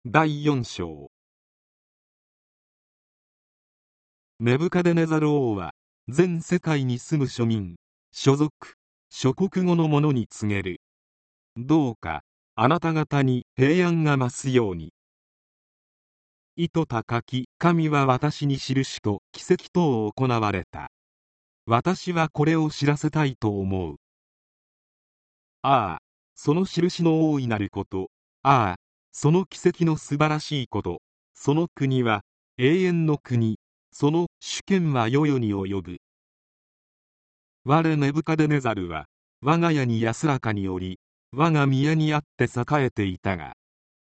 第4章。ネブカデネザル王は全世界に住む庶民、所属、諸国語の者に告げる。どうかあなた方に平安が増すように。意図高き神は私に印と奇跡等を行われた。私はこれを知らせたいと思う。ああ、その印の大いなること。ああ、その奇跡の素晴らしいこと。その国は永遠の国。その主権は世々に及ぶ。我ネブカデネザルは我が家に安らかにおり、我が宮にあって栄えていたが、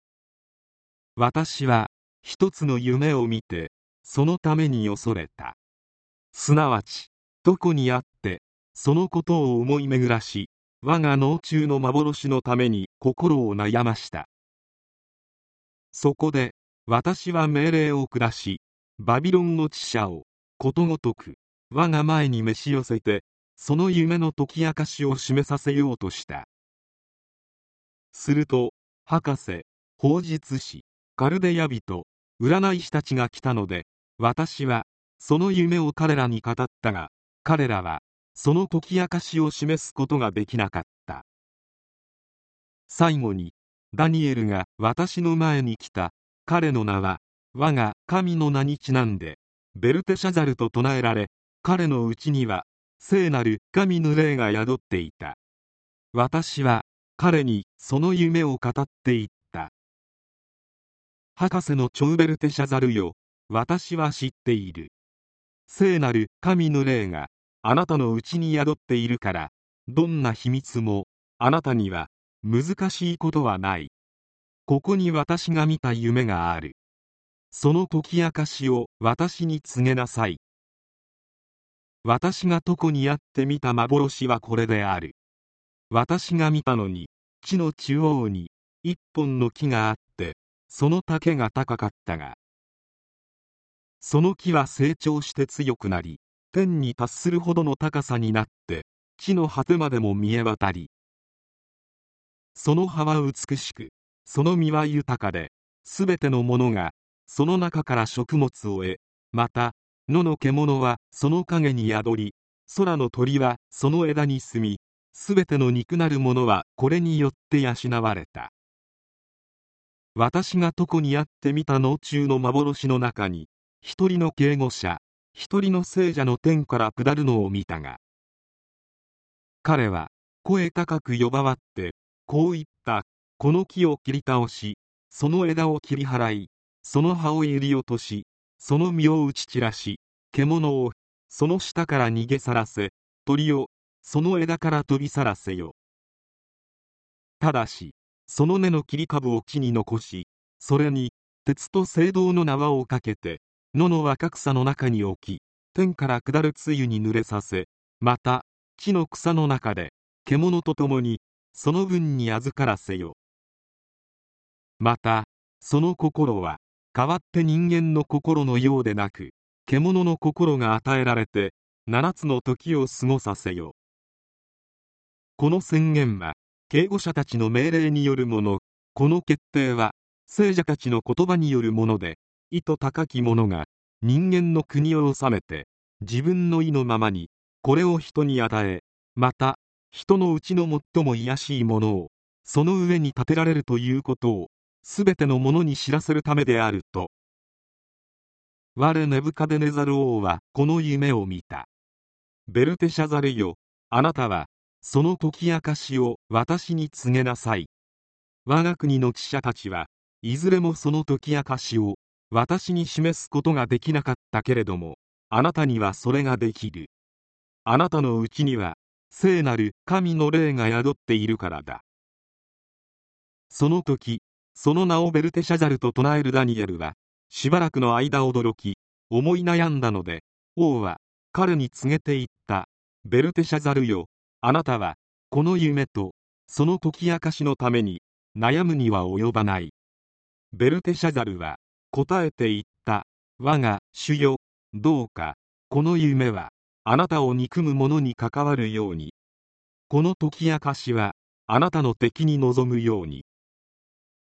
私は一つの夢を見てそのために恐れた。すなわちどこにあってそのことを思い巡らし、我が脳中の幻のために心を悩ました。そこで私は命令を下し、バビロンの知者をことごとく我が前に召し寄せて、その夢の解き明かしを示させようとした。すると博士、方術師、カルデヤ人、占い師たちが来たので、私はその夢を彼らに語ったが、彼らはその解き明かしを示すことができなかった。最後にダニエルが私の前に来た。彼の名は我が神の名にちなんでベルテシャザルと唱えられ、彼のうちには聖なる神の霊が宿っていた。私は彼にその夢を語っていった。博士のチョウベルテシャザルよ、私は知っている。聖なる神の霊があなたのうちに宿っているから、どんな秘密もあなたには難しいことはない。ここに私が見た夢がある。その解き明かしを私に告げなさい。私が床にあって見た幻はこれである。私が見たのに、地の中央に一本の木があって、その丈が高かったが、その木は成長して強くなり、天に達するほどの高さになって、地の果てまでも見え渡り、その葉は美しく、その実は豊かで、すべてのものがその中から食物を得、また野の獣はその陰に宿り、空の鳥はその枝に住み、すべての肉なるものはこれによって養われた。私が床にあって見た脳中の幻の中に、一人の警護者、一人の聖者の天から下るのを見たが、彼は声高く呼ばわってこう言った。この木を切り倒し、その枝を切り払い、その葉を揺り落とし、その実を打ち散らし、獣をその下から逃げ去らせ、鳥をその枝から飛び去らせよ。ただしその根の切り株を地に残し、それに鉄と青銅の縄をかけて野の若草の中に置き、天から下る露に濡れさせ、また地の草の中で獣と共にその分に預からせよ。またその心は代わって人間の心のようでなく、獣の心が与えられて7つの時を過ごさせよ。この宣言は警護者たちの命令によるもの。この決定は聖者たちの言葉によるもので、意図高き者が人間の国を治めて自分の意のままにこれを人に与え、また人のうちの最も卑しいものをその上に立てられるということをすべての者に知らせるためであると。我ネブカデネザル王はこの夢を見た。ベルテシャザルよ、あなたはその解き明かしを私に告げなさい。我が国の知者たちはいずれもその解き明かしを私に示すことができなかったけれども、あなたにはそれができる。あなたのうちには聖なる神の霊が宿っているからだ。その時、その名をベルテシャザルと唱えるダニエルはしばらくの間驚き、思い悩んだので、王は彼に告げて言った。ベルテシャザルよ、あなたはこの夢とその解き明かしのために悩むには及ばない。ベルテシャザルは答えて言った。我が主よ、どうかこの夢はあなたを憎む者に関わるように、この解き明かしはあなたの敵に望むように。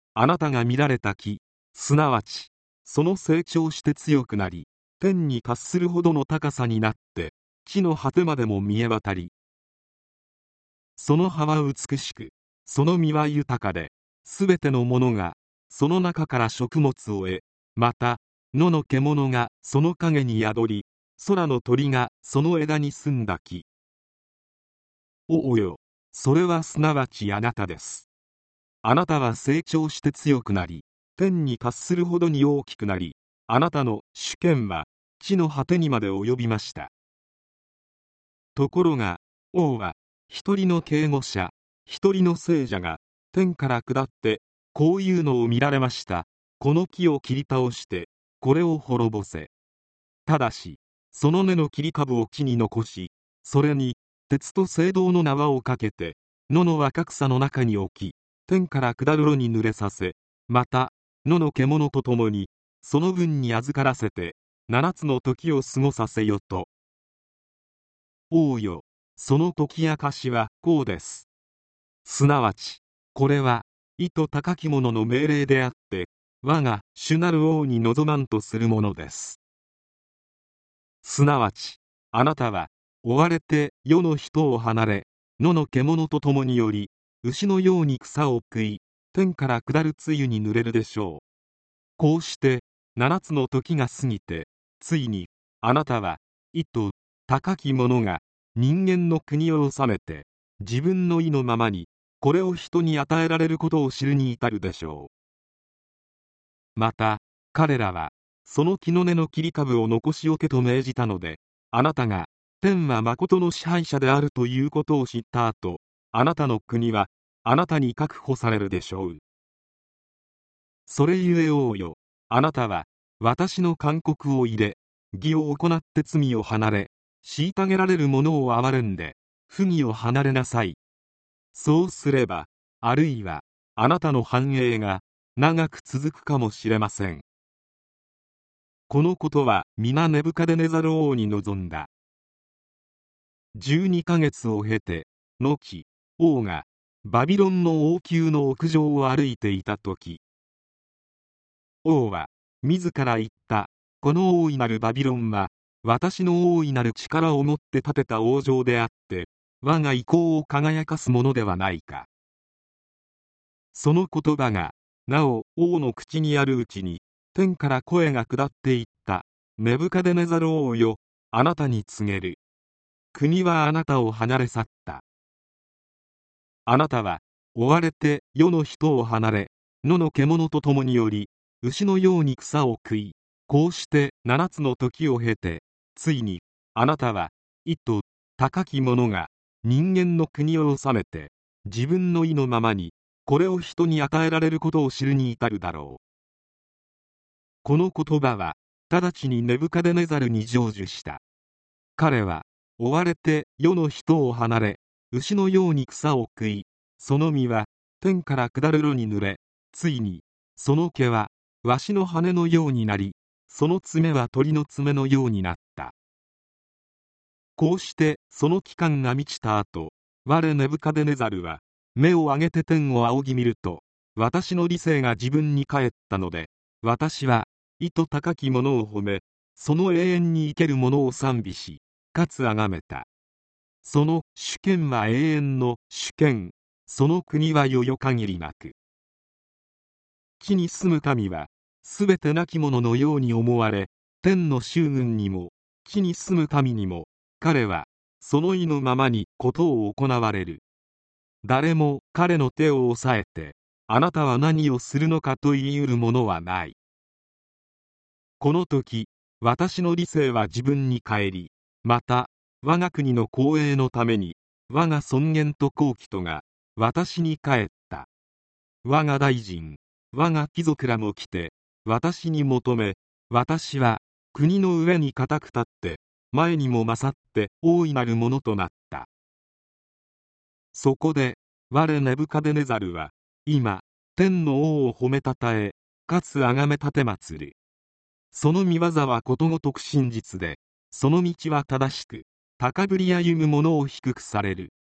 あなたが見られた木、すなわち、その成長して強くなり、天に達するほどの高さになって、地の果てまでも見え渡り、その葉は美しく、その実は豊かで、すべてのものが、その中から食物を得、また、野の獣がその陰に宿り、空の鳥がその枝に住んだ木。およ、それはすなわちあなたです。あなたは成長して強くなり、天に達するほどに大きくなり、あなたの主権は地の果てにまで及びました。ところが、王は、一人の警護者、一人の聖者が、天から下って、こういうのを見られました。この木を切り倒して、これを滅ぼせ。ただし、その根の切り株を地に残し、それに、鉄と青銅の縄をかけて、野の若草の中に置き、天から下る炉に濡れさせ、また、野の獣と共に、その分に預からせて、7つの時を過ごさせよと。王よ、その解き明かしはこうです。すなわち、これは、意図高き者の命令であって、我が主なる王に望まんとするものです。すなわち、あなたは、追われて世の人を離れ、野の獣と共により、牛のように草を食い、天から下る露に濡れるでしょう。こうして、7つの時が過ぎて、ついに、あなたは、意図高き者が、人間の国を治めて、自分の意のままに、これを人に与えられることを知るに至るでしょう。また、彼らは、その木の根の切り株を残しおけと命じたので、あなたが、天は誠の支配者であるということを知った後、あなたの国は、あなたに確保されるでしょう。それゆえ王よ、あなたは、私の勧告を入れ、義を行って罪を離れ、虐げられる者を憐れんで、不義を離れなさい。そうすれば、あるいは、あなたの繁栄が、長く続くかもしれません。このことは皆ネブカデネザル王に望んだ。12ヶ月を経て、後、王がバビロンの王宮の屋上を歩いていた時、王は自ら言った。この大いなるバビロンは、私の大いなる力をもって建てた王城であって、我が意向を輝かすものではないか。その言葉が、なお王の口にあるうちに、天から声が下っていった。ネブカデネザル王よ、あなたに告げる。国はあなたを離れ去った。あなたは、追われて世の人を離れ、野の獣と共により、牛のように草を食い、こうして7つの時を経て、ついに、あなたは、意図高き者が、人間の国を治めて、自分の意のままに、これを人に与えられることを知るに至るだろう。この言葉は、直ちにネブカデネザルに成就した。彼は、追われて世の人を離れ、牛のように草を食い、その実は天から下る炉に濡れ、ついに、その毛は、わしの羽のようになり、その爪は鳥の爪のようになった。こうして、その期間が満ちた後、我ネブカデネザルは、目を上げて天を仰ぎ見ると、私の理性が自分に返ったので、私は、意図高き者を褒め、その永遠に生ける者を賛美し、かつ崇めた。その主権は永遠の主権、その国はよよ限りなく。地に住む民は、すべて亡き者のように思われ、天の衆軍にも、地に住む民にも、彼は、その意のままにことを行われる。誰も彼の手を押さえて、あなたは何をするのかと言い得るものはない。この時、私の理性は自分に返り、また、我が国の光栄のために、我が尊厳と幸喜とが、私に返った。我が大臣、我が貴族らも来て、私に求め、私は、国の上に固く立って、前にも勝って大いなるものとなった。そこで、我ネブカデネザルは、今、天の王を褒めたたえ、かつ崇めたてまつる。その見業はことごとく真実で、その道は正しく、高ぶり歩む者を低くされる。